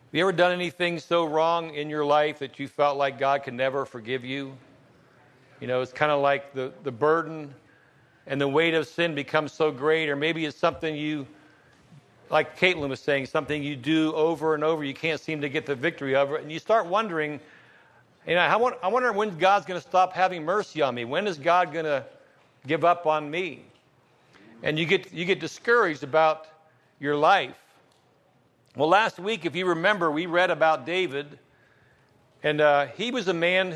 you ever done anything so wrong in your life that you felt like God could never forgive you? You know, it's kind of like the burden and the weight of sin becomes so great, or maybe it's something you, like Caitlin was saying, something you do over and over, you can't seem to get the victory over it, and you start wondering, you know, I wonder when God's going to stop having mercy on me. When is God going to give up on me? And you get discouraged about your life. Well, last week, if you remember, we read about David, and he was a man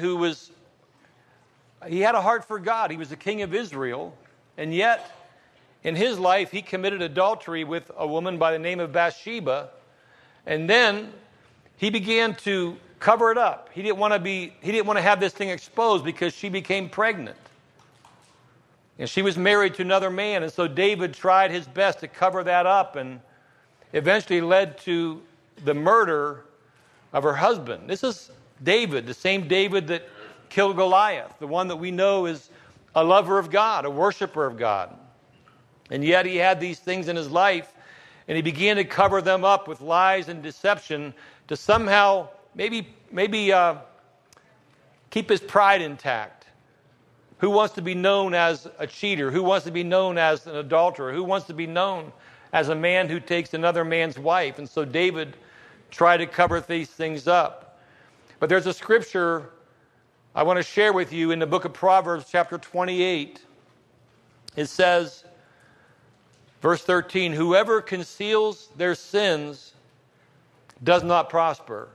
he had a heart for God. He was the king of Israel, and yet in his life he committed adultery with a woman by the name of Bathsheba, and then he began to cover it up. He didn't want to have this thing exposed because she became pregnant. And she was married to another man, and so David tried his best to cover that up, and eventually led to the murder of her husband. This is David, the same David that killed Goliath, the one that we know is a lover of God, a worshiper of God. And yet he had these things in his life, and he began to cover them up with lies and deception to somehow maybe keep his pride intact. Who wants to be known as a cheater? Who wants to be known as an adulterer? Who wants to be known as a man who takes another man's wife? And so David tried to cover these things up. But there's a scripture I want to share with you in the book of Proverbs, chapter 28. It says, verse 13, whoever conceals their sins does not prosper.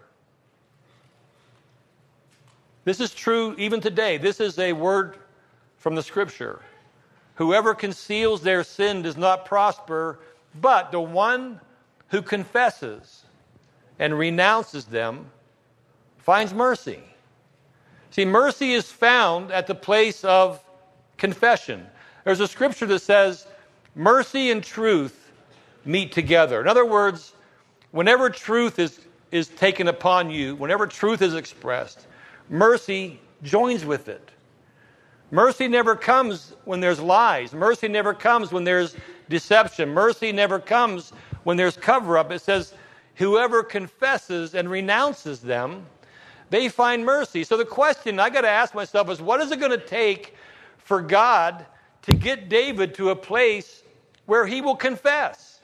This is true even today. This is a word from the scripture. Whoever conceals their sin does not prosper, but the one who confesses and renounces them finds mercy. See, mercy is found at the place of confession. There's a scripture that says, mercy and truth meet together. In other words, whenever truth is taken upon you, whenever truth is expressed, mercy joins with it. Mercy never comes when there's lies. Mercy never comes when there's deception. Mercy never comes when there's cover-up. It says, whoever confesses and renounces them, they find mercy. So the question I got to ask myself is, what is it going to take for God to get David to a place where he will confess?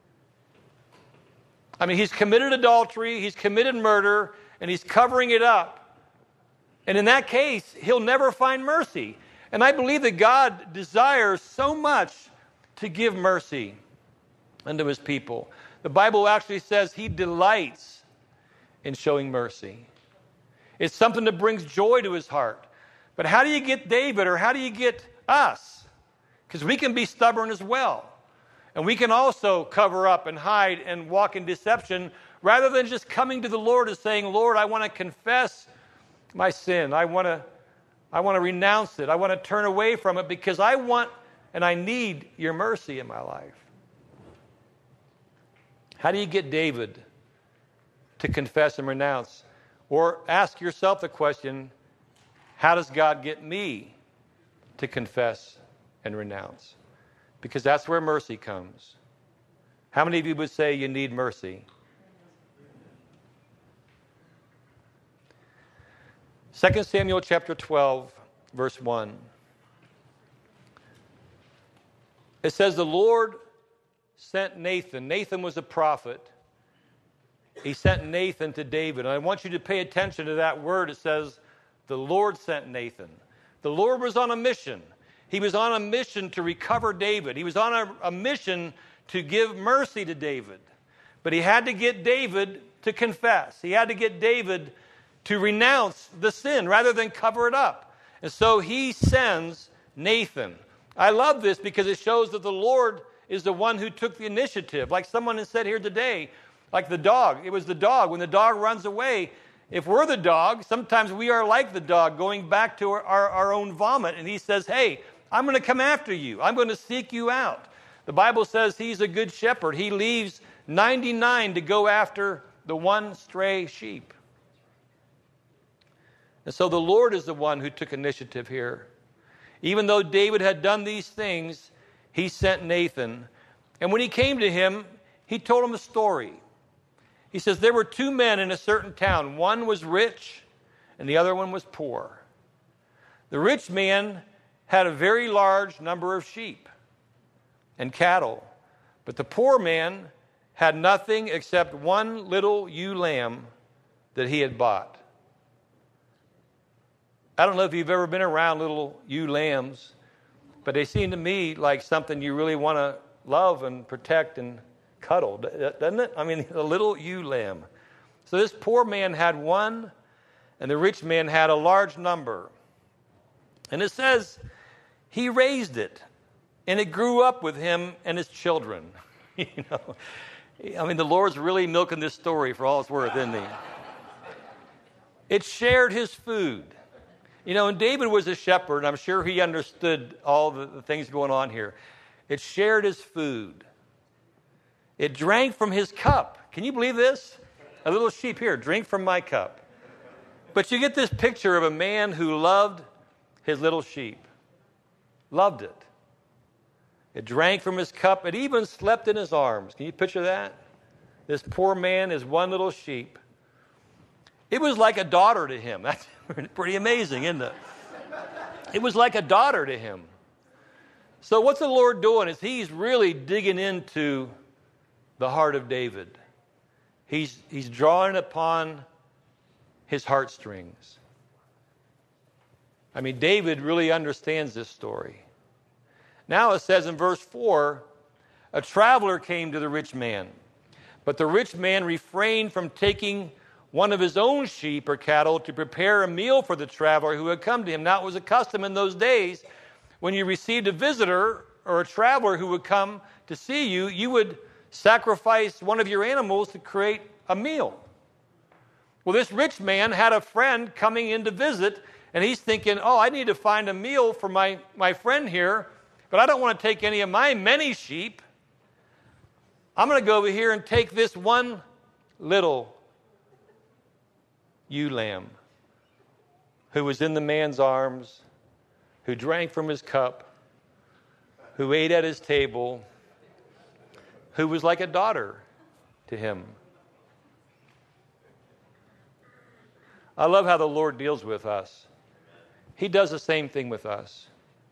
I mean, he's committed adultery, he's committed murder, and he's covering it up. And in that case, he'll never find mercy. And I believe that God desires so much to give mercy unto his people. The Bible actually says he delights in showing mercy. It's something that brings joy to his heart. But how do you get David, or how do you get us? Because we can be stubborn as well. And we can also cover up and hide and walk in deception rather than just coming to the Lord and saying, Lord, I want to confess my sin. I want to renounce it. I want to turn away from it because I want and I need your mercy in my life. How do you get David to confess and renounce? Or ask yourself the question, how does God get me to confess and renounce? Because that's where mercy comes. How many of you would say you need mercy? 2 Samuel chapter 12, verse 1. It says, the Lord sent Nathan. Nathan was a prophet. He sent Nathan to David. And I want you to pay attention to that word. It says, the Lord sent Nathan. The Lord was on a mission. He was on a mission to recover David. He was on a mission to give mercy to David. But he had to get David to confess. He had to get David to renounce the sin rather than cover it up. And so he sends Nathan. I love this because it shows that the Lord is the one who took the initiative. Like someone has said here today, like the dog. It was the dog. When the dog runs away, if we're the dog, sometimes we are like the dog going back to our own vomit. And he says, hey, I'm going to come after you. I'm going to seek you out. The Bible says he's a good shepherd. He leaves 99 to go after the one stray sheep. And so the Lord is the one who took initiative here. Even though David had done these things, he sent Nathan. And when he came to him, he told him a story. He says, there were two men in a certain town. One was rich and the other one was poor. The rich man had a very large number of sheep and cattle, but the poor man had nothing except one little ewe lamb that he had bought. I don't know if you've ever been around little ewe lambs, but they seem to me like something you really want to love and protect and cuddle, doesn't it? I mean, a little ewe lamb. So this poor man had one, and the rich man had a large number. And it says he raised it, and it grew up with him and his children. You know, I mean, the Lord's really milking this story for all it's worth, isn't he? It shared his food. You know, and David was a shepherd, and I'm sure he understood all the things going on here. It shared his food. It drank from his cup. Can you believe this? A little sheep here, drink from my cup. But you get this picture of a man who loved his little sheep. Loved it. It drank from his cup. It even slept in his arms. Can you picture that? This poor man, his one little sheep. It was like a daughter to him. That's pretty amazing, isn't it? It was like a daughter to him. So what's the Lord doing is he's really digging into the heart of David. He's drawing upon his heartstrings. I mean, David really understands this story. Now it says in verse 4, a traveler came to the rich man, but the rich man refrained from taking one of his own sheep or cattle to prepare a meal for the traveler who had come to him. Now it was a custom in those days, when you received a visitor or a traveler who would come to see you, you would sacrifice one of your animals to create a meal. Well, this rich man had a friend coming in to visit, and he's thinking, oh, I need to find a meal for my friend here, but I don't want to take any of my many sheep. I'm going to go over here and take this one little ewe lamb who was in the man's arms, who drank from his cup, who ate at his table, who was like a daughter to him. I love how the Lord deals with us. He does the same thing with us.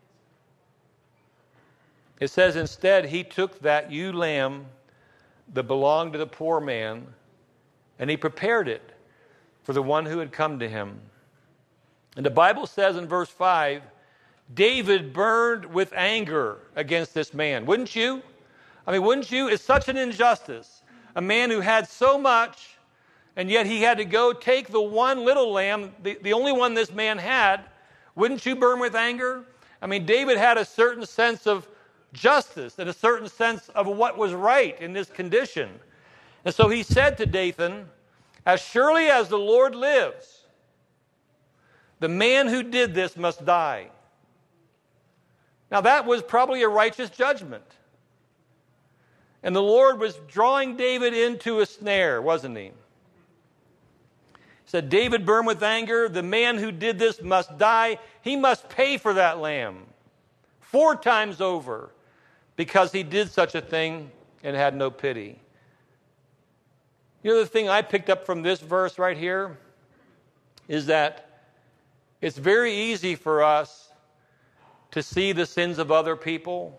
It says instead he took that ewe lamb that belonged to the poor man and he prepared it for the one who had come to him. And the Bible says in verse 5, David burned with anger against this man. Wouldn't you? I mean, wouldn't you? It's such an injustice. A man who had so much, and yet he had to go take the one little lamb, the only one this man had. Wouldn't you burn with anger? I mean, David had a certain sense of justice and a certain sense of what was right in this condition. And so he said to Dathan, as surely as the Lord lives, the man who did this must die. Now that was probably a righteous judgment. And the Lord was drawing David into a snare, wasn't he? He said, David burned with anger. The man who did this must die. He must pay for that lamb 4 times over because he did such a thing and had no pity. You know, the thing I picked up from this verse right here is that it's very easy for us to see the sins of other people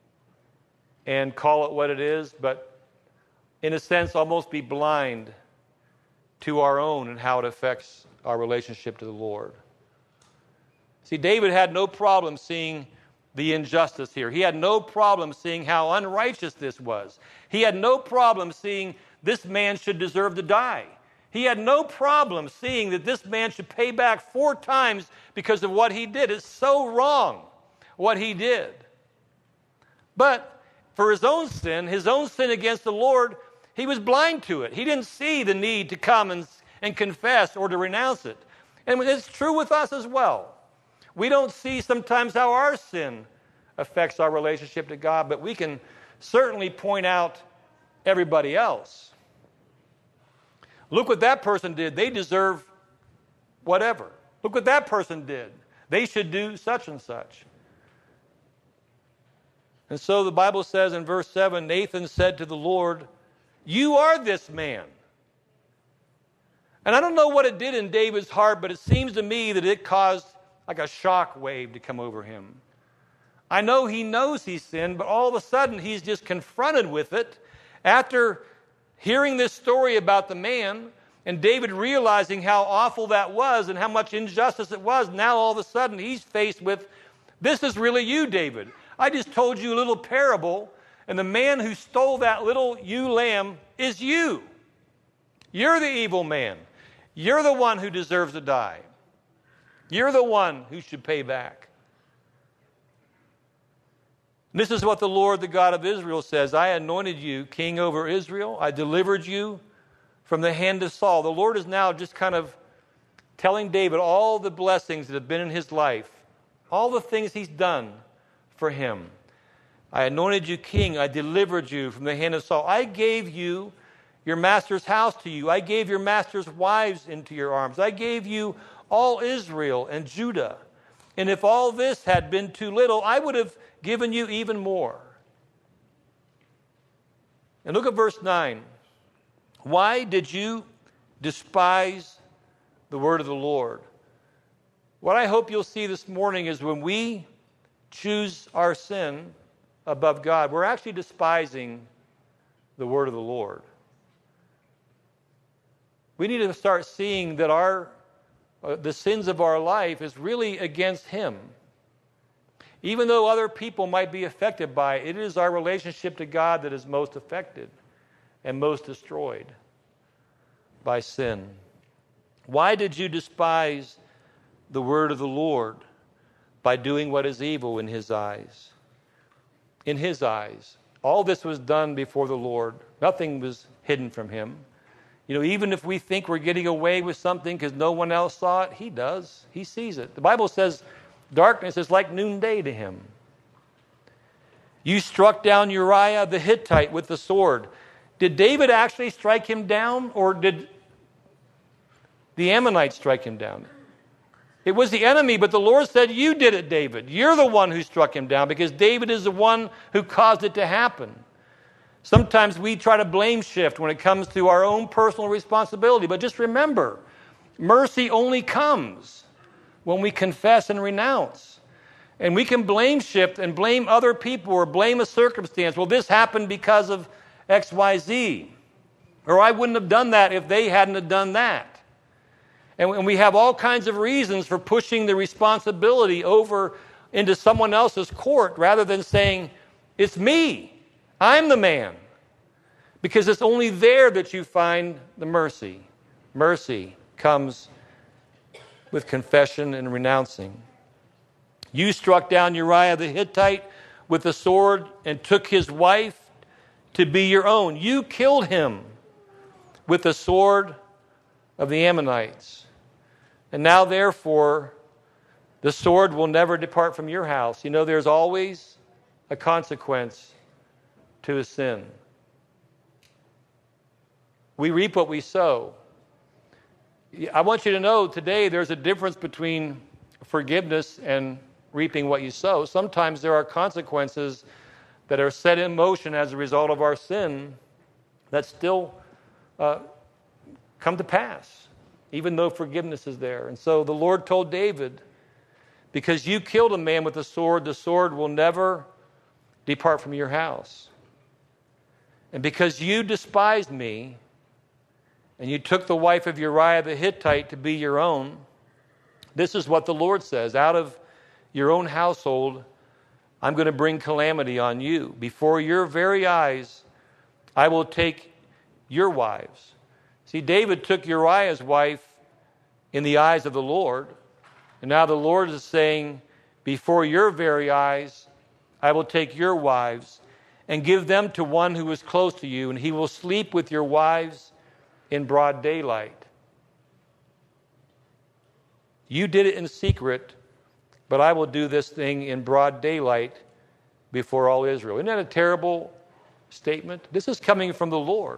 and call it what it is, but in a sense almost be blind to our own and how it affects our relationship to the Lord. See, David had no problem seeing the injustice here. He had no problem seeing how unrighteous this was. He had no problem seeing this man should deserve to die. He had no problem seeing that this man should pay back 4 times because of what he did. It's so wrong what he did. But for his own sin against the Lord, he was blind to it. He didn't see the need to come and confess or to renounce it. And it's true with us as well. We don't see sometimes how our sin affects our relationship to God, but we can certainly point out everybody else. Look what that person did. They deserve whatever. Look what that person did. They should do such and such. And so the Bible says in verse 7, Nathan said to the Lord, you are this man. And I don't know what it did in David's heart, but it seems to me that it caused like a shock wave to come over him. I know he knows he's sinned, but all of a sudden he's just confronted with it after hearing this story about the man and David realizing how awful that was and how much injustice it was. Now all of a sudden he's faced with, this is really you, David. I just told you a little parable, and the man who stole that little ewe lamb is you. You're the evil man. You're the one who deserves to die. You're the one who should pay back. This is what the Lord, the God of Israel, says. I anointed you king over Israel. I delivered you from the hand of Saul. The Lord is now just kind of telling David all the blessings that have been in his life, all the things he's done for him. I anointed you king. I delivered you from the hand of Saul. I gave you your master's house to you. I gave your master's wives into your arms. I gave you all Israel and Judah. And if all this had been too little, I would have given you even more. And look at verse 9. Why did you despise the word of the Lord? What I hope you'll see this morning is when we choose our sin above God, we're actually despising the word of the Lord. We need to start seeing that the sins of our life is really against Him. Even though other people might be affected by it, it is our relationship to God that is most affected and most destroyed by sin. Why did you despise the word of the Lord by doing what is evil in His eyes? In His eyes. All this was done before the Lord. Nothing was hidden from Him. You know, even if we think we're getting away with something because no one else saw it, He does. He sees it. The Bible says darkness is like noonday to Him. You struck down Uriah the Hittite with the sword. Did David actually strike him down, or did the Ammonites strike him down? It was the enemy, but the Lord said, you did it, David. You're the one who struck him down because David is the one who caused it to happen. Sometimes we try to blame shift when it comes to our own personal responsibility. But just remember, mercy only comes when we confess and renounce. And we can blame shift and blame other people or blame a circumstance. Well, this happened because of X, Y, Z. Or I wouldn't have done that if they hadn't have done that. And we have all kinds of reasons for pushing the responsibility over into someone else's court rather than saying, it's me. I'm the man. Because it's only there that you find the mercy. Mercy comes with confession and renouncing. You struck down Uriah the Hittite with a sword and took his wife to be your own. You killed him with the sword of the Ammonites. And now, therefore, the sword will never depart from your house. You know, there's always a consequence to a sin. We reap what we sow. I want you to know today there's a difference between forgiveness and reaping what you sow. Sometimes there are consequences that are set in motion as a result of our sin that still come to pass, even though forgiveness is there. And so the Lord told David, because you killed a man with the sword will never depart from your house. And because you despised me, and you took the wife of Uriah the Hittite to be your own, this is what the Lord says, out of your own household, I'm going to bring calamity on you. Before your very eyes, I will take your wives. See, David took Uriah's wife in the eyes of the Lord, and now the Lord is saying, before your very eyes, I will take your wives and give them to one who is close to you, and he will sleep with your wives in broad daylight. You did it in secret, but I will do this thing in broad daylight before all Israel. Isn't that a terrible statement? This is coming from the Lord.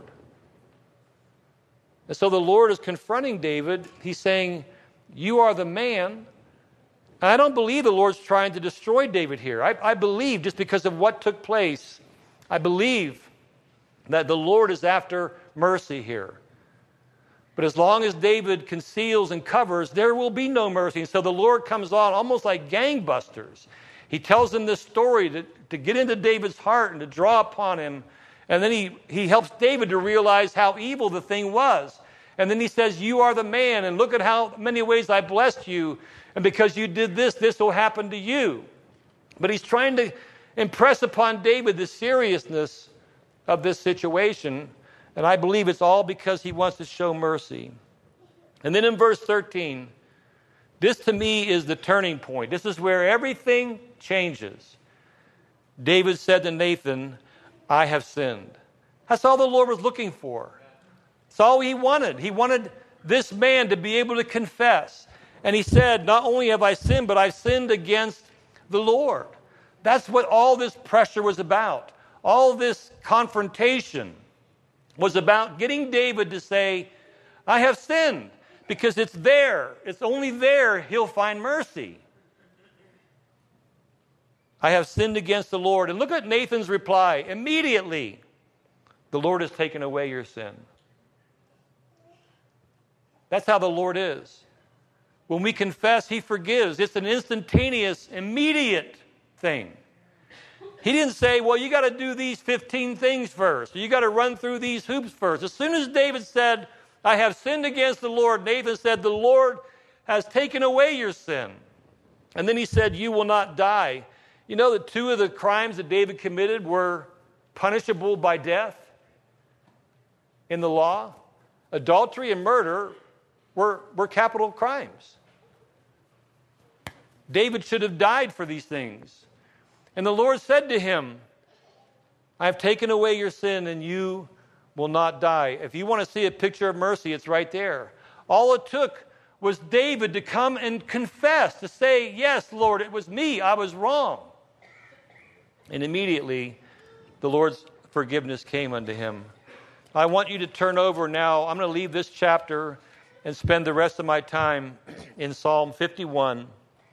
And so the Lord is confronting David. He's saying, you are the man. And I don't believe the Lord's trying to destroy David here. I believe, just because of what took place, I believe that the Lord is after mercy here. But as long as David conceals and covers, there will be no mercy. And so the Lord comes on almost like gangbusters. He tells him this story to get into David's heart and to draw upon him. And then he helps David to realize how evil the thing was. And then he says, you are the man, and look at how many ways I blessed you. And because you did this, this will happen to you. But he's trying to impress upon David the seriousness of this situation. And I believe it's all because he wants to show mercy. And then in verse 13, this to me is the turning point. This is where everything changes. David said to Nathan, I have sinned. That's all the Lord was looking for. That's all he wanted. He wanted this man to be able to confess. And he said, not only have I sinned, but I've sinned against the Lord. That's what all this pressure was about. All this confrontation was about getting David to say, I have sinned, because it's there. It's only there he'll find mercy. I have sinned against the Lord. And look at Nathan's reply. Immediately, the Lord has taken away your sin. That's how the Lord is. When we confess, he forgives. It's an instantaneous, immediate thing. He didn't say, well, you got to do these 15 things first. You got to run through these hoops first. As soon as David said, I have sinned against the Lord, Nathan said, the Lord has taken away your sin. And then he said, you will not die. You know that two of the crimes that David committed were punishable by death in the law? Adultery and murder were capital crimes. David should have died for these things. And the Lord said to him, I have taken away your sin and you will not die. If you want to see a picture of mercy, it's right there. All it took was David to come and confess, to say, yes, Lord, it was me, I was wrong. And immediately the Lord's forgiveness came unto him. I want you to turn over now. I'm going to leave this chapter and spend the rest of my time in Psalm 51.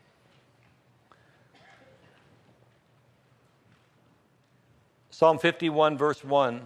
Psalm 51, verse 1.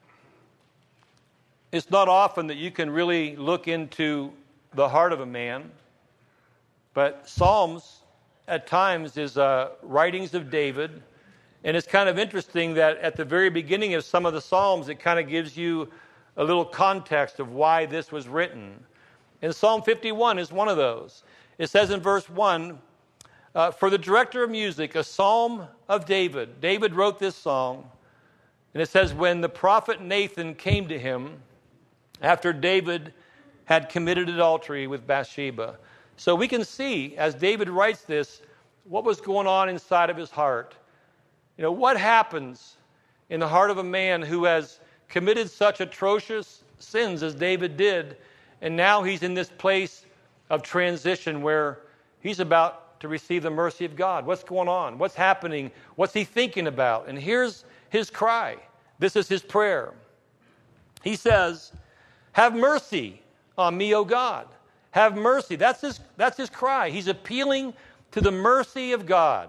It's not often that you can really look into the heart of a man, but Psalms at times is writings of David, and it's kind of interesting that at the very beginning of some of the Psalms, it kind of gives you a little context of why this was written. And Psalm 51 is one of those. It says in verse 1, for the director of music, a psalm of David. David wrote this song. And it says, when the prophet Nathan came to him after David had committed adultery with Bathsheba. So we can see, as David writes this, what was going on inside of his heart. You know, what happens in the heart of a man who has committed such atrocious sins as David did, and now he's in this place of transition where he's about to receive the mercy of God. What's going on? What's happening? What's he thinking about? And here's his cry. This is his prayer. He says, have mercy on me, O God. Have mercy. That's his cry. He's appealing to the mercy of God.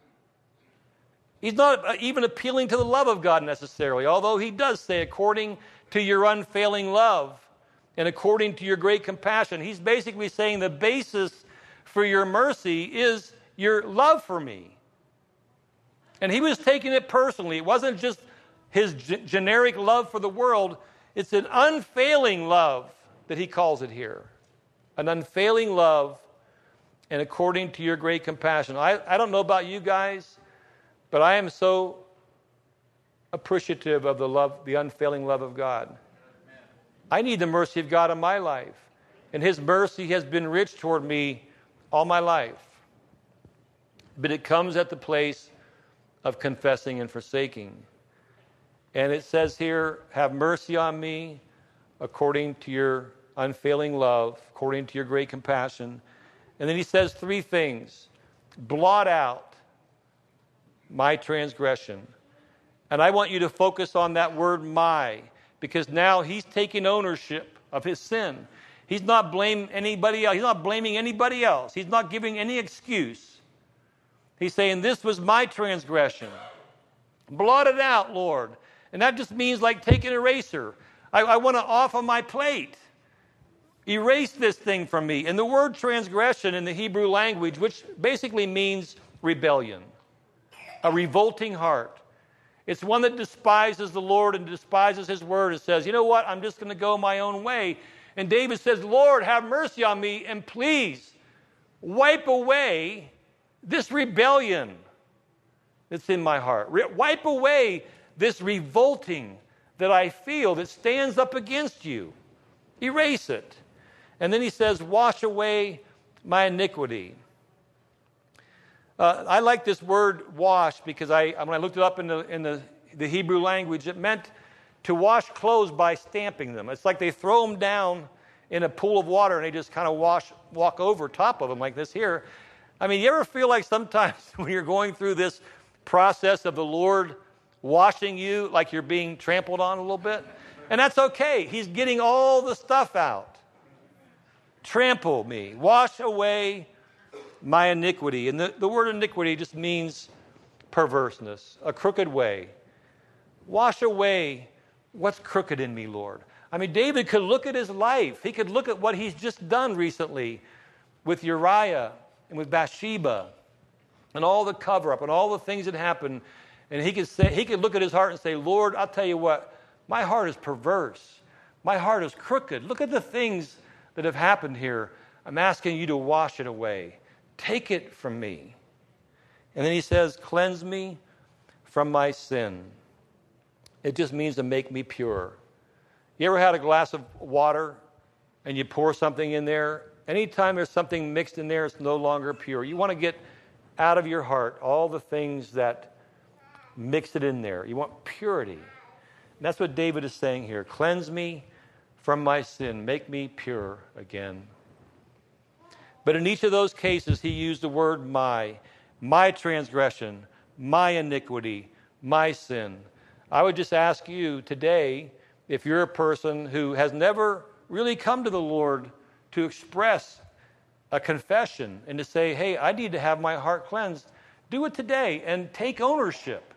He's not even appealing to the love of God necessarily, although he does say, according to your unfailing love and according to your great compassion. He's basically saying the basis for your mercy is your love for me. And he was taking it personally. It wasn't just his generic love for the world. It's an unfailing love that he calls it here. An unfailing love, and according to your great compassion. I don't know about you guys, but I am so appreciative of the love, the unfailing love of God. I need the mercy of God in my life. And his mercy has been rich toward me all my life. But it comes at the place of confessing and forsaking. And it says here, have mercy on me according to your unfailing love, according to your great compassion. And then he says three things. Blot out my transgression. And I want you to focus on that word my, because now he's taking ownership of his sin. He's not blaming anybody else. He's not blaming anybody else. He's not giving any excuse. He's saying, this was my transgression. Blot it out, Lord. And that just means like take an eraser. I want it off of my plate. Erase this thing from me. And the word transgression in the Hebrew language, which basically means rebellion, a revolting heart. It's one that despises the Lord and despises his word and says, you know what, I'm just going to go my own way. And David says, Lord, have mercy on me and please wipe away this rebellion that's in my heart. Wipe away this revolting that I feel that stands up against you. Erase it. And then he says, wash away my iniquity. I like this word wash because when I looked it up in the Hebrew language, it meant to wash clothes by stamping them. It's like they throw them down in a pool of water and they just kind of walk over top of them like this here. I mean, you ever feel like sometimes when you're going through this process of the Lord washing you, like you're being trampled on a little bit? And that's okay. He's getting all the stuff out. Trample me. Wash away my iniquity. And the word iniquity just means perverseness, a crooked way. Wash away what's crooked in me, Lord. I mean, David could look at his life. He could look at what he's just done recently with Uriah and with Bathsheba and all the cover-up and all the things that happened. And he could look at his heart and say, Lord, I'll tell you what, my heart is perverse. My heart is crooked. Look at the things that have happened here. I'm asking you to wash it away. Take it from me. And then he says, cleanse me from my sin. It just means to make me pure. You ever had a glass of water and you pour something in there? Anytime there's something mixed in there, it's no longer pure. You want to get out of your heart all the things that mix it in there. You want purity. And that's what David is saying here. Cleanse me from my sin. Make me pure again. But in each of those cases, he used the word my transgression, my iniquity, my sin. I would just ask you today, if you're a person who has never really come to the Lord to express a confession and to say, hey, I need to have my heart cleansed, do it today and take ownership.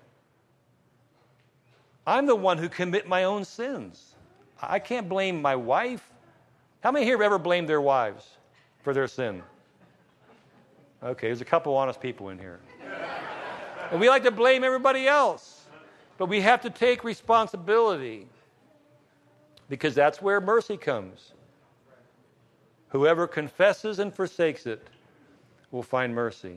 I'm the one who commit my own sins. I can't blame my wife. How many here have ever blamed their wives for their sin? Okay, there's a couple honest people in here. And we like to blame everybody else. But we have to take responsibility because that's where mercy comes. Whoever confesses and forsakes it will find mercy.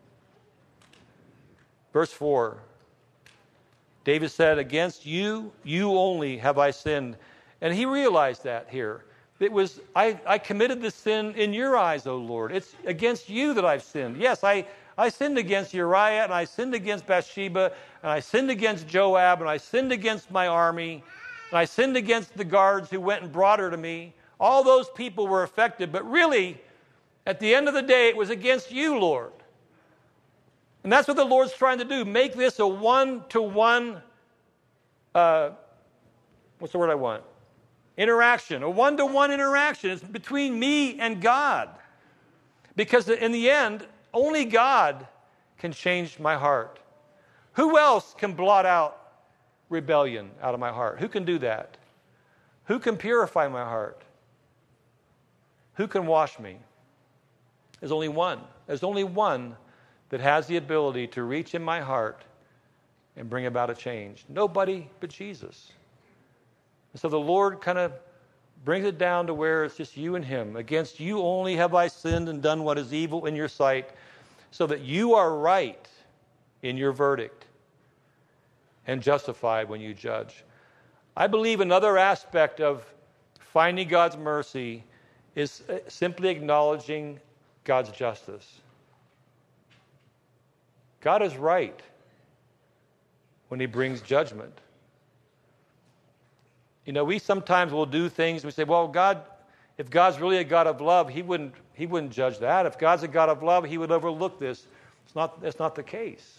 Verse 4, David said, against you, you only have I sinned. And he realized that here. It was, I committed this sin in your eyes, O Lord. It's against you that I've sinned. Yes, I sinned against Uriah, and I sinned against Bathsheba, and I sinned against Joab, and I sinned against my army, and I sinned against the guards who went and brought her to me. All those people were affected, but really, at the end of the day, it was against you, Lord. And that's what the Lord's trying to do. Make this a one-to-one, what's the word I want? Interaction, a one-to-one interaction. It's between me and God. Because in the end, only God can change my heart. Who else can blot out rebellion out of my heart? Who can do that? Who can purify my heart? Who can wash me? There's only one. There's only one that has the ability to reach in my heart and bring about a change. Nobody but Jesus. And so the Lord kind of brings it down to where it's just you and him. Against you only have I sinned and done what is evil in your sight, so that you are right in your verdict and justified when you judge. I believe another aspect of finding God's mercy is simply acknowledging God's justice. God is right when he brings judgment. You know, we sometimes will do things, we say, well, God, if God's really a God of love, he wouldn't judge that. If God's a God of love, he would overlook this. That's not the case.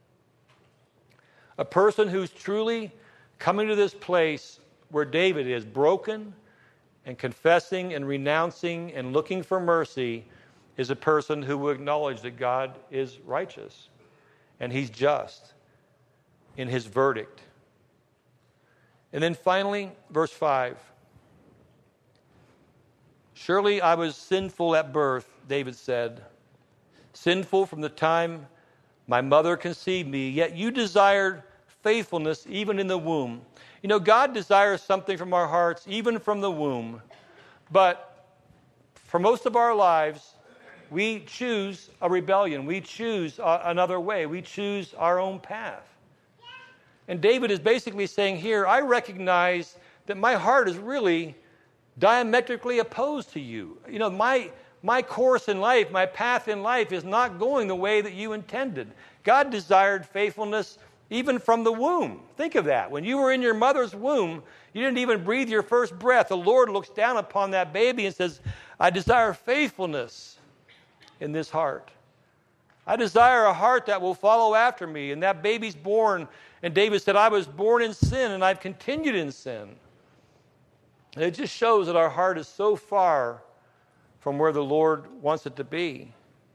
A person who's truly coming to this place where David is, broken and confessing and renouncing and looking for mercy, is a person who will acknowledge that God is righteous and he's just in his verdict. And then finally, verse 5. Surely I was sinful at birth, David said, sinful from the time my mother conceived me, yet you desired faithfulness even in the womb. You know, God desires something from our hearts, even from the womb. But for most of our lives, we choose a rebellion. We choose another way. We choose our own path. And David is basically saying here, I recognize that my heart is really diametrically opposed to you. You know, my course in life, my path in life is not going the way that you intended. God desired faithfulness even from the womb. Think of that. When you were in your mother's womb, you didn't even breathe your first breath. The Lord looks down upon that baby and says, I desire faithfulness in this heart. I desire a heart that will follow after me. And that baby's born. And David said, I was born in sin and I've continued in sin. And it just shows that our heart is so far from where the Lord wants it to be.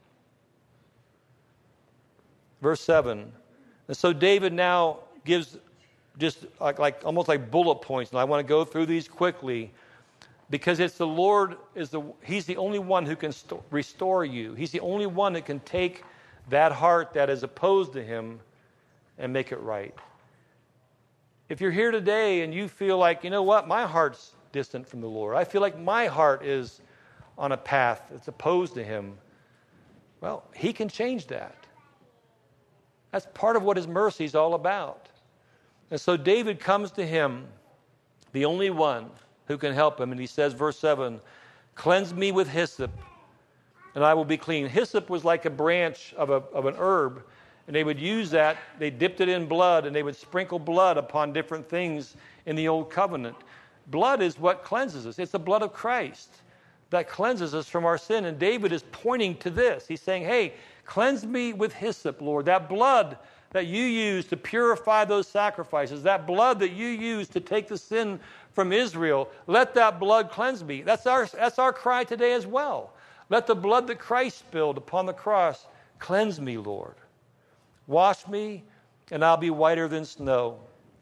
Verse 7. And so David now gives just like almost like bullet points. And I want to go through these quickly because it's the Lord, He's the only one who can restore you. He's the only one that can take that heart that is opposed to Him and make it right. If you're here today and you feel like, you know what, my heart's distant from the Lord. I feel like my heart is on a path that's opposed to Him. Well, He can change that. That's part of what His mercy is all about. And so David comes to Him, the only one who can help him, and he says, verse 7, cleanse me with hyssop, and I will be clean. Hyssop was like a branch of an herb, and they would use that. They dipped it in blood, and they would sprinkle blood upon different things in the Old Covenant. Blood is what cleanses us. It's the blood of Christ that cleanses us from our sin, and David is pointing to this. He's saying, hey, cleanse me with hyssop, Lord. That blood that you use to purify those sacrifices, that blood that you use to take the sin from Israel, let that blood cleanse me. That's our cry today as well. Let the blood that Christ spilled upon the cross cleanse me, Lord. Wash me, and I'll be whiter than snow.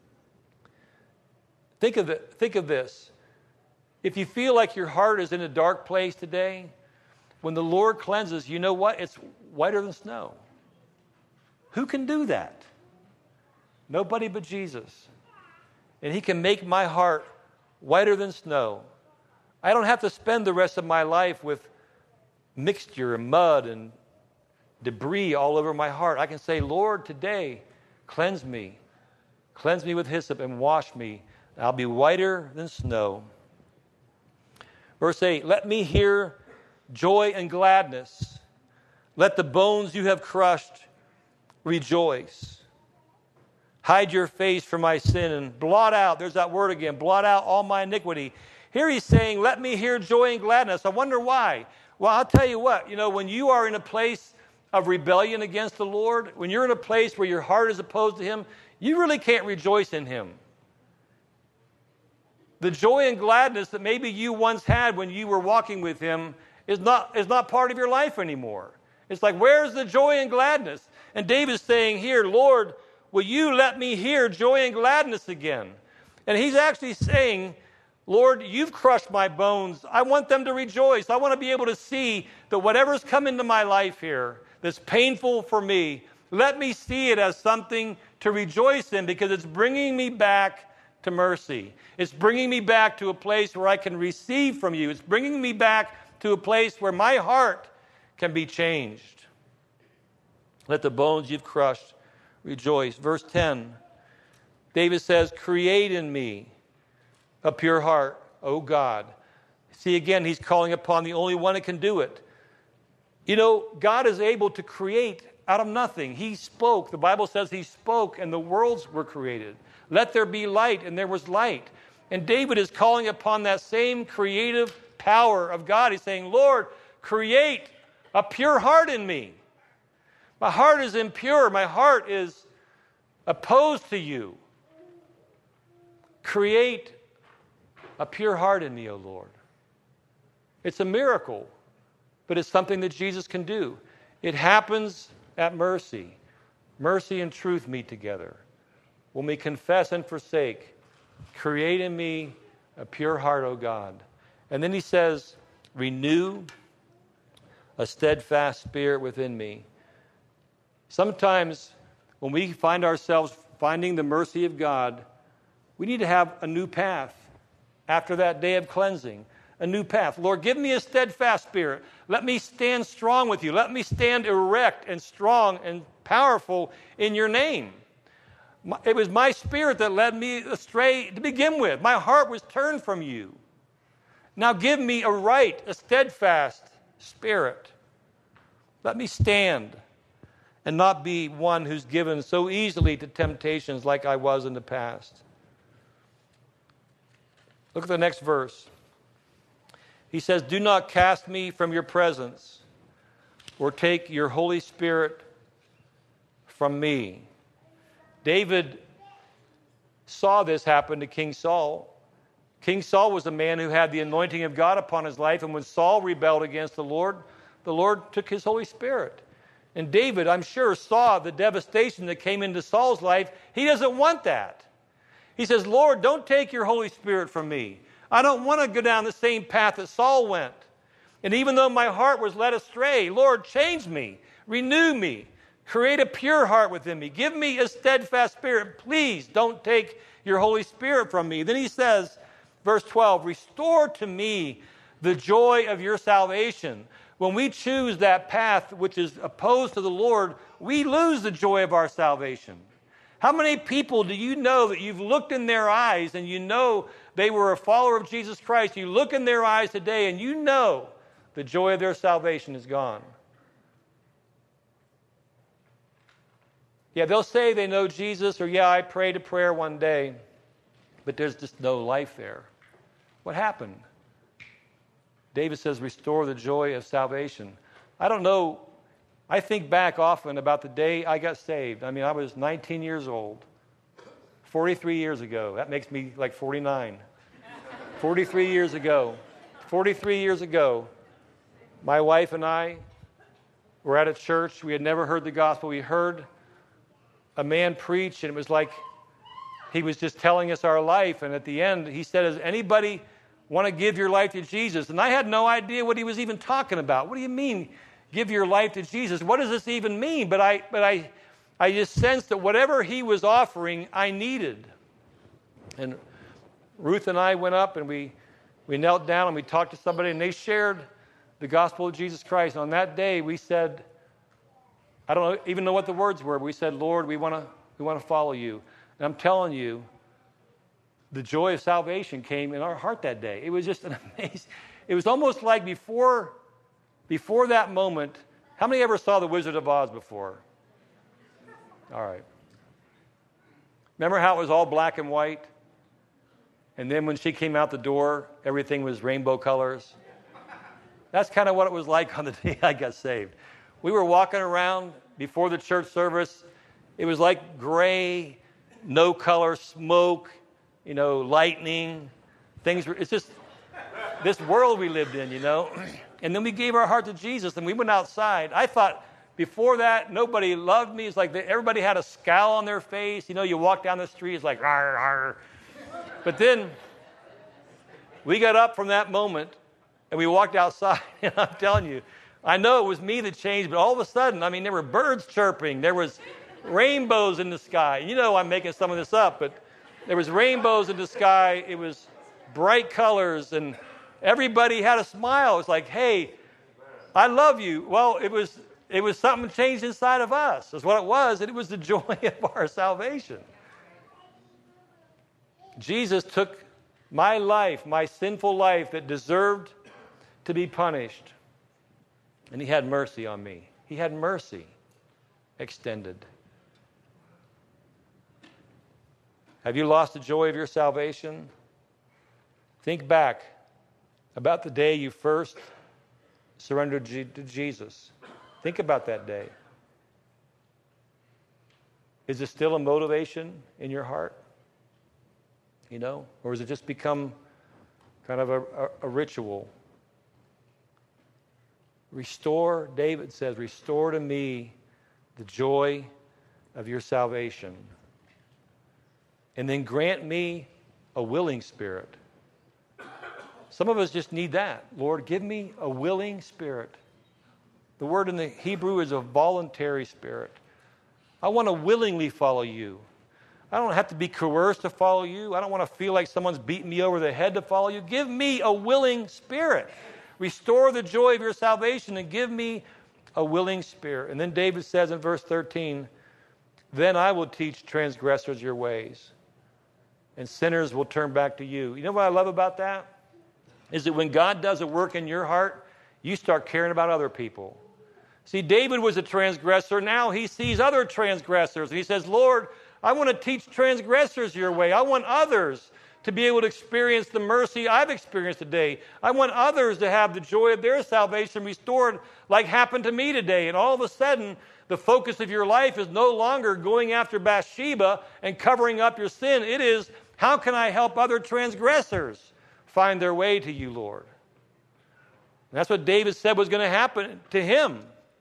Think of this. If you feel like your heart is in a dark place today, when the Lord cleanses, you know what? It's whiter than snow. Who can do that? Nobody but Jesus. And He can make my heart whiter than snow. I don't have to spend the rest of my life with mixture and mud and debris all over my heart. I can say, Lord, today, cleanse me. Cleanse me with hyssop and wash me. I'll be whiter than snow. Verse 8, let me hear joy and gladness. Let the bones you have crushed rejoice. Hide your face from my sin and blot out, there's that word again, blot out all my iniquity. Here he's saying, let me hear joy and gladness. I wonder why. Well, I'll tell you what, when you are in a place of rebellion against the Lord, when you're in a place where your heart is opposed to Him, you really can't rejoice in Him. The joy and gladness that maybe you once had when you were walking with Him is not part of your life anymore. It's like, where's the joy and gladness? And David's saying here, Lord, will you let me hear joy and gladness again? And he's actually saying, Lord, you've crushed my bones. I want them to rejoice. I want to be able to see that whatever's come into my life here that's painful for me, let me see it as something to rejoice in because it's bringing me back to mercy. It's bringing me back to a place where I can receive from you. It's bringing me back to a place where my heart can be changed. Let the bones you've crushed rejoice. Verse 10, David says, create in me a pure heart, O God. See, again, he's calling upon the only one that can do it. God is able to create out of nothing. He spoke. The Bible says He spoke and the worlds were created. Let there be light, and there was light. And David is calling upon that same creative power of God. He's saying, Lord, create a pure heart in me. My heart is impure. My heart is opposed to you. Create a pure heart in me, O Lord. It's a miracle, but it's something that Jesus can do. It happens at mercy. Mercy and truth meet together. When we confess and forsake, create in me a pure heart, O God. And then he says, renew a steadfast spirit within me. Sometimes when we find ourselves finding the mercy of God, we need to have a new path after that day of cleansing. A new path. Lord, give me a steadfast spirit. Let me stand strong with you. Let me stand erect and strong and powerful in your name. It was my spirit that led me astray to begin with. My heart was turned from you. Now give me a steadfast spirit. Let me stand and not be one who's given so easily to temptations like I was in the past. Look at the next verse. He says, do not cast me from your presence or take your Holy Spirit from me. David saw this happen to King Saul. King Saul was a man who had the anointing of God upon his life, and when Saul rebelled against the Lord took his Holy Spirit. And David, I'm sure, saw the devastation that came into Saul's life. He doesn't want that. He says, Lord, don't take your Holy Spirit from me. I don't want to go down the same path that Saul went. And even though my heart was led astray, Lord, change me, renew me, create a pure heart within me. Give me a steadfast spirit. Please don't take your Holy Spirit from me. Then he says, verse 12, restore to me the joy of your salvation. When we choose that path which is opposed to the Lord, we lose the joy of our salvation. How many people do you know that you've looked in their eyes and you know they were a follower of Jesus Christ? You look in their eyes today and you know the joy of their salvation is gone. Yeah, they'll say they know Jesus, or yeah, I prayed a prayer one day, but there's just no life there. What happened? David says, restore the joy of salvation. I don't know. I think back often about the day I got saved. I mean, I was 19 years old, 43 years ago. That makes me like 49. 43 years ago. 43 years ago, my wife and I were at a church. We had never heard the gospel. We heard a man preach, and it was like he was just telling us our life. And at the end, he said, does anybody want to give your life to Jesus? And I had no idea what he was even talking about. What do you mean, give your life to Jesus? What does this even mean? But I just sensed that whatever he was offering, I needed. And Ruth and I went up and we knelt down and we talked to somebody, and they shared the gospel of Jesus Christ. And on that day, we said, I don't even know what the words were, but we said, Lord, we want to follow you. And I'm telling you, the joy of salvation came in our heart that day. It was just an amazing. It was almost like before that moment. How many ever saw The Wizard of Oz before? All right. Remember how it was all black and white? And then when she came out the door, everything was rainbow colors? That's kind of what it was like on the day I got saved. We were walking around before the church service. It was like gray, no color, smoke, lightning. It's just this world we lived in, And then we gave our heart to Jesus, and we went outside. I thought before that, nobody loved me. It's like everybody had a scowl on their face. You walk down the street, it's like, rawr, rawr. But then we got up from that moment, and we walked outside, and I'm telling you, I know it was me that changed, but all of a sudden, there were birds chirping. There was rainbows in the sky. I'm making some of this up, but there was rainbows in the sky. It was bright colors, and everybody had a smile. It's like, hey, I love you. Well, it was something changed inside of us. That's what it was, and it was the joy of our salvation. Jesus took my life, my sinful life that deserved to be punished, and he had mercy on me. He had mercy extended. Have you lost the joy of your salvation? Think back about the day you first surrendered to Jesus. Think about that day. Is it still a motivation in your heart? Or has it just become kind of a ritual? Restore, David says, restore to me the joy of your salvation. And then grant me a willing spirit. Some of us just need that. Lord, give me a willing spirit. The word in the Hebrew is a voluntary spirit. I want to willingly follow you. I don't have to be coerced to follow you. I don't want to feel like someone's beating me over the head to follow you. Give me a willing spirit. Restore the joy of your salvation and give me a willing spirit. And then David says in verse 13, then I will teach transgressors your ways, and sinners will turn back to you. You know what I love about that? Is that when God does a work in your heart, you start caring about other people. See, David was a transgressor. Now he sees other transgressors. And he says, Lord, I want to teach transgressors your way. I want others to be able to experience the mercy I've experienced today. I want others to have the joy of their salvation restored like happened to me today. And all of a sudden, the focus of your life is no longer going after Bathsheba and covering up your sin. It is, how can I help other transgressors find their way to you, Lord? And that's what David said was going to happen to him.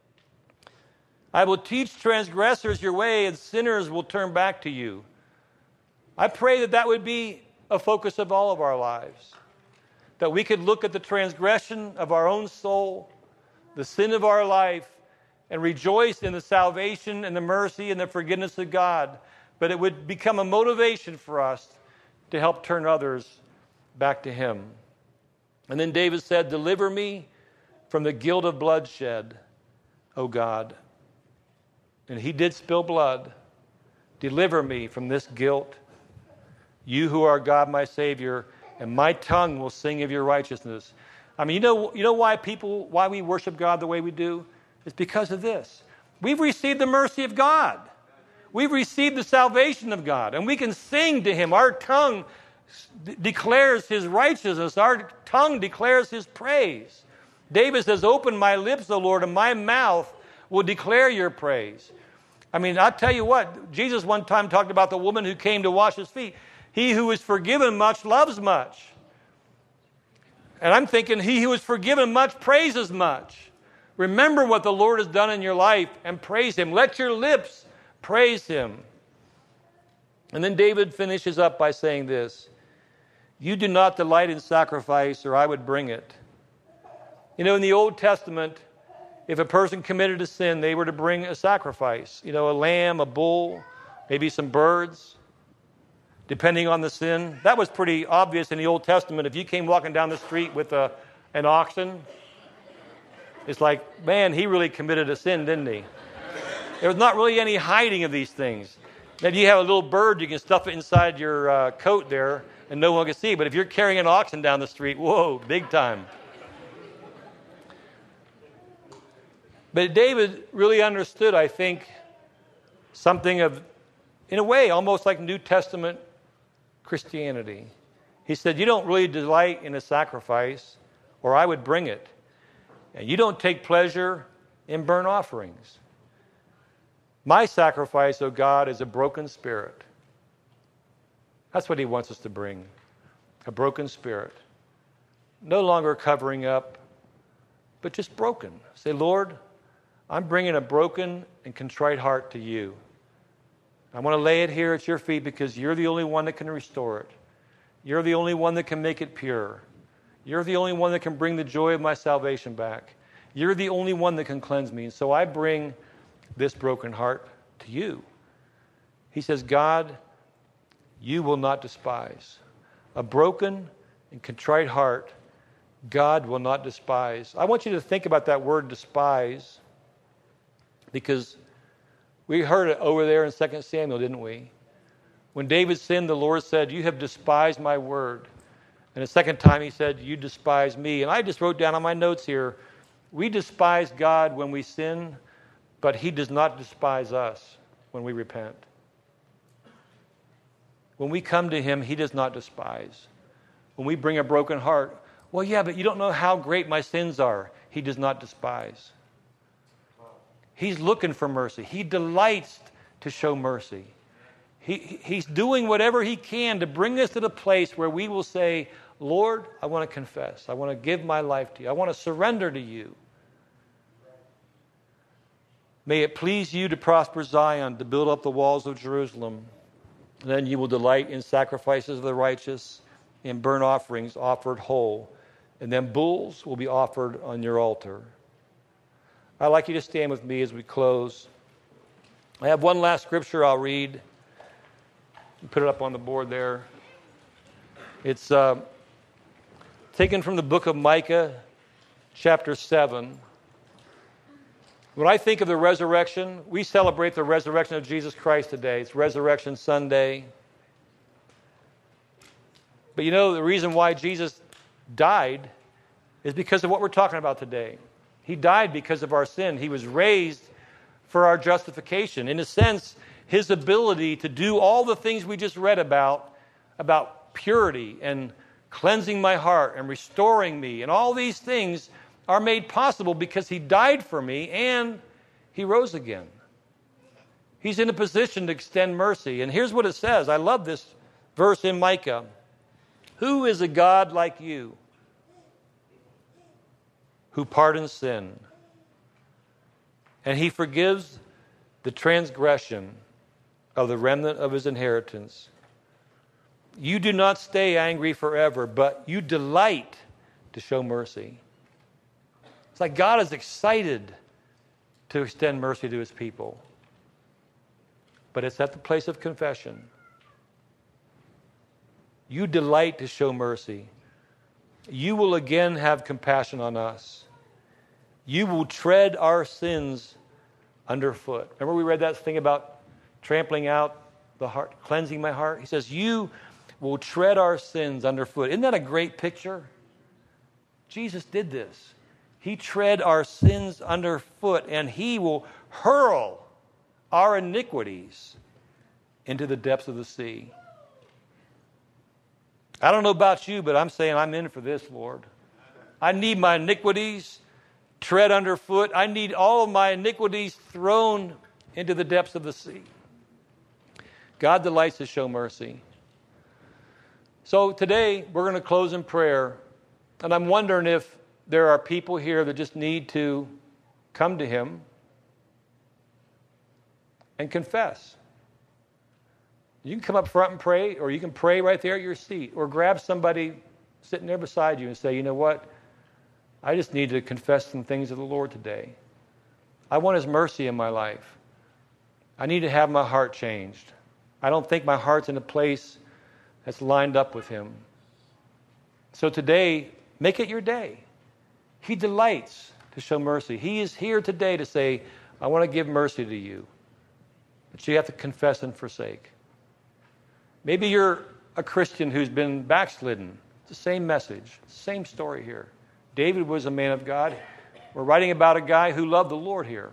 I will teach transgressors your way, and sinners will turn back to you. I pray that that would be a focus of all of our lives. That we could look at the transgression of our own soul, the sin of our life, and rejoice in the salvation and the mercy and the forgiveness of God. But it would become a motivation for us to help turn others back to Him. And then David said, deliver me from the guilt of bloodshed, O God. And he did spill blood. Deliver me from this guilt. You who are God, my Savior, and my tongue will sing of your righteousness. I mean, you know why we worship God the way we do? It's because of this. We've received the mercy of God. We've received the salvation of God, and we can sing to Him. Our tongue declares His righteousness. Our tongue declares His praise. David says, open my lips, O Lord, and my mouth will declare your praise. I mean, I'll tell you what, Jesus one time talked about the woman who came to wash His feet. He who is forgiven much loves much. And I'm thinking, he who is forgiven much praises much. Remember what the Lord has done in your life and praise Him. Let your lips praise Him. And then David finishes up by saying this, you do not delight in sacrifice, or I would bring it. You know, in the Old Testament, if a person committed a sin, they were to bring a sacrifice. You know, a lamb, a bull, maybe some birds, depending on the sin. That was pretty obvious in the Old Testament. If you came walking down the street with an oxen, it's like, man, he really committed a sin, didn't he? There was not really any hiding of these things. Maybe you have a little bird, you can stuff it inside your coat there, and no one can see. But if you're carrying an oxen down the street, whoa, big time. But David really understood, I think, something of, in a way, almost like New Testament Christianity. He said, you don't really delight in a sacrifice, or I would bring it. And you don't take pleasure in burnt offerings. My sacrifice, O God, is a broken spirit. That's what He wants us to bring, a broken spirit. No longer covering up, but just broken. Say, Lord, I'm bringing a broken and contrite heart to you. I want to lay it here at your feet because you're the only one that can restore it. You're the only one that can make it pure. You're the only one that can bring the joy of my salvation back. You're the only one that can cleanse me. And so I bring this broken heart to you. He says, God, you will not despise. A broken and contrite heart, God will not despise. I want you to think about that word despise, because we heard it over there in 2 Samuel, didn't we? When David sinned, the Lord said, you have despised my word. And the second time He said, you despise me. And I just wrote down on my notes here, we despise God when we sin, but He does not despise us when we repent. When we come to Him, He does not despise. When we bring a broken heart, well, yeah, but you don't know how great my sins are. He does not despise. He's looking for mercy. He delights to show mercy. He's doing whatever He can to bring us to the place where we will say, Lord, I want to confess. I want to give my life to you. I want to surrender to you. May it please you to prosper Zion, to build up the walls of Jerusalem. Then you will delight in sacrifices of the righteous, in burnt offerings offered whole. and then bulls will be offered on your altar. I'd like you to stand with me as we close. I have one last scripture I'll read. Put it up on the board there. It's taken from the book of Micah, chapter 7. When I think of the resurrection, we celebrate the resurrection of Jesus Christ today. It's Resurrection Sunday. But you know, the reason why Jesus died is because of what we're talking about today. He died because of our sin. He was raised for our justification. In a sense, his ability to do all the things we just read about purity and cleansing my heart and restoring me, and all these things are made possible because he died for me and he rose again. He's in a position to extend mercy. And here's what it says. I love this verse in Micah. Who is a God like you, who pardons sin, and he forgives the transgression of the remnant of his inheritance? You do not stay angry forever, but you delight to show mercy. It's like God is excited to extend mercy to his people. But it's at the place of confession. You delight to show mercy. You will again have compassion on us. You will tread our sins underfoot. Remember we read that thing about trampling out the heart, cleansing my heart? He says, you will tread our sins underfoot. Isn't that a great picture? Jesus did this. He tread our sins underfoot, and he will hurl our iniquities into the depths of the sea. I don't know about you, but I'm saying I'm in for this, Lord. I need my iniquities tread underfoot. I need all of my iniquities thrown into the depths of the sea. God delights to show mercy. So today, we're going to close in prayer. And I'm wondering if there are people here that just need to come to him and confess. You can come up front and pray, or you can pray right there at your seat, or grab somebody sitting there beside you and say, you know what? I just need to confess some things to the Lord today. I want his mercy in my life. I need to have my heart changed. I don't think my heart's in a place that's lined up with him. So today, make it your day. He delights to show mercy. He is here today to say, I want to give mercy to you. But you have to confess and forsake. Maybe you're a Christian who's been backslidden. It's the same message, same story here. David was a man of God. We're writing about a guy who loved the Lord here.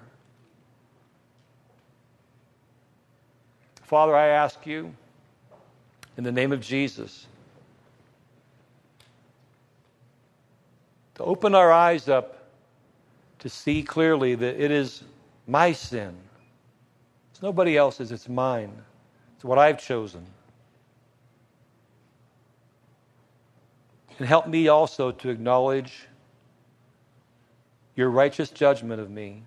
Father, I ask you, in the name of Jesus, to open our eyes up to see clearly that it is my sin. It's nobody else's, it's mine. It's what I've chosen. And help me also to acknowledge your righteous judgment of me.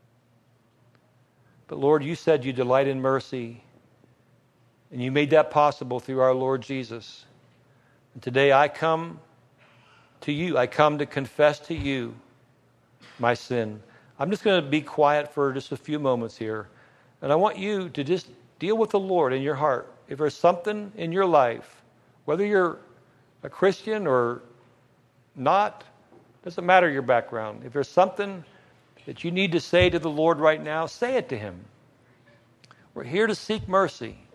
But Lord, you said you delight in mercy, and you made that possible through our Lord Jesus. And today I come to you. I come to confess to you my sin. I'm just going to be quiet for just a few moments here. And I want you to just deal with the Lord in your heart. If there's something in your life, whether you're a Christian or not, doesn't matter your background. If there's something that you need to say to the Lord right now, say it to him. We're here to seek mercy.